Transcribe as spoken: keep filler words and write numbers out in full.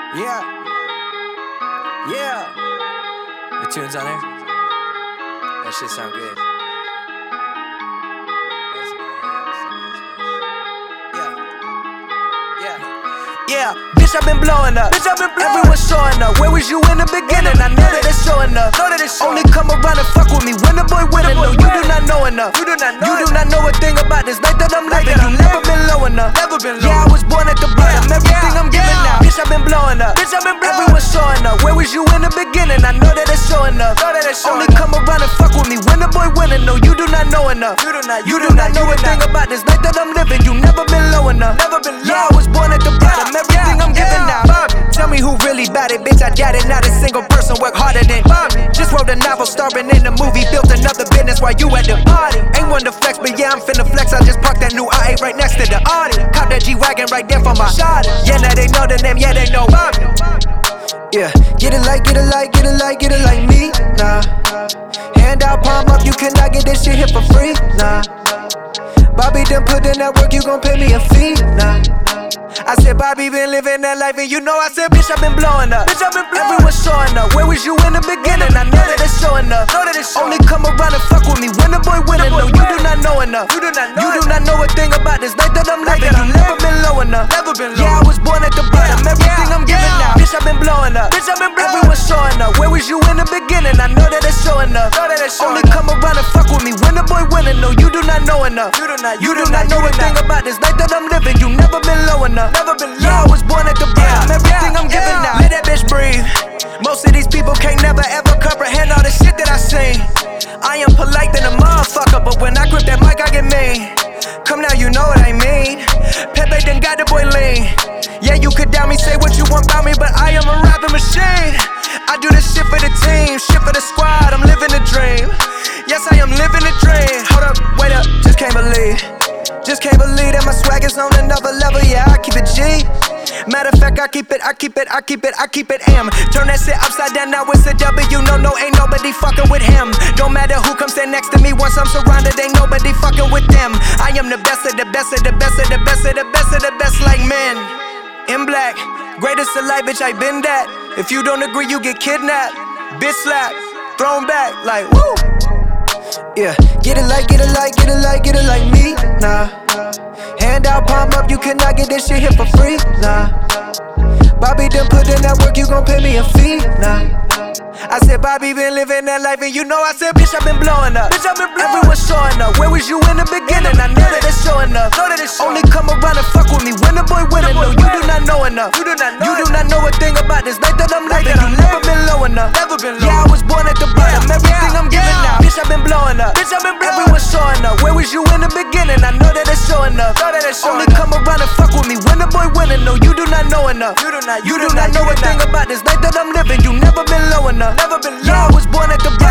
Yeah. Yeah. The tunes on there? That shit sound good. Yeah, bitch, I've been blowing up. Bitch, I've been blowing. Everyone's showing up. Where was you in the beginning? I know that it's showing up. Know that it's showing. Only come around and fuck with me when the boy winning. No, you do not know enough. You do not know. You do not know a thing about this life that I'm living. You never been low enough. Never been low. Yeah, I was born at the bottom. Everything I'm giving now. Bitch, I've been blowing up. Bitch, I've been blowing. Everyone's showing up. Where was you in the beginning? I know that it's showing up. Know that it's showing. Only come around and fuck with me when the boy winning. No, you do not know enough. You do not. You do not know a thing about this life that I'm living. You never been low enough. Never been low. Yeah, I was born at the bottom. Everything I'm giving now. Tell me who really bout it, bitch, I doubt it. Not a single person work harder than Bobby. Just wrote a novel, starring in the movie. Built another business while you at the party. Ain't one to flex, but yeah, I'm finna flex. I just parked that new I eight right next to the Audi. Cop that G-Wagon right there for my shawty. Yeah, now they know the name, yeah, they know Bobby. Yeah, get it like, get it like, get it like, get it like me, nah. Hand out, palm up, you cannot get this shit here for free, nah. Bobby done put in that work, you gon' pay me a fee, nah. I said, Bobby been living that life, and you know I said, bitch, I've been blowing up. Bitch, I've been blowing. Everyone's showing up. Where was you in the beginning? I know that it's showing up. Know that it's showing. Only come around and fuck with me when the boy winning. No, you do not know enough. You do not know. You do not know a thing about this life that I'm living. You never been low enough. Never been low. Yeah, I was born at the bottom. Everything I'm giving now. Bitch, I've been blowing up. Bitch, I've been blowing. Everyone's showing up. Where was you in the beginning? I know that it's showing up. Know that it's showing. Only come around and fuck with me when the boy winning. No, you do not know enough. You do not. You do not know a thing about this life that I'm living. You never been low enough. Never been low. Yeah, I was born at the bottom. Everything I'm giving now. Let that bitch breathe. Most of these people can't never ever comprehend all the shit that I seen. I am polite than a motherfucker, but when I grip that mic, I get mean. Come now, you know what I mean. Pepe done got the boy lean. Yeah, you could doubt me, say what you want about me, but I am a rapping machine. I do this shit for the team, shit for the squad. I'm living the dream. Yes, I am living the dream. Hold up, wait up, just can't believe. Just can't believe that my swag is on another level. Yeah, I keep it G. Matter of fact, I keep it, I keep it, I keep it, I keep it M. Turn that shit upside down, now it's a W. No, no, ain't nobody fucking with him. Don't matter who comes stand next to me. Once I'm surrounded, ain't nobody fucking with them. I am the best of the best of the best of the best of the best of the best, like men. In black, greatest of life, bitch, I been that. If you don't agree, you get kidnapped. Bitch slap, thrown back, like woo. Yeah, get it like, get it like, get it like, get it like me, nah. Hand out, palm up, you cannot get this shit here for free, nah. Bobby done put in that work, you gon' pay me a fee, nah. I said, Bobby been living that life, and you know I said, bitch, I've been blowing up. Bitch, I've been blowing. Everyone's showing up. Where was you in the beginning? I know that it's showing up. Know that it's showing. Only come around and fuck with me when the boy winning. No, you do not know enough. You do not know. You do not know a thing about this life that I'm living. You never been low enough. Never been low. Yeah, I was born at the bottom. Everything I'm giving now. Bitch, I've been blowing up. Bitch, I've been blowing. Everyone's showing up. Where was you in the beginning? I know that it's showing up. Know that it's showing. Only come around and fuck with me when the boy winning. No, you do not know enough. You do not. You do not know a thing about this life that I'm living. You never been low enough. Never been low. Yeah, I was born at the bottom.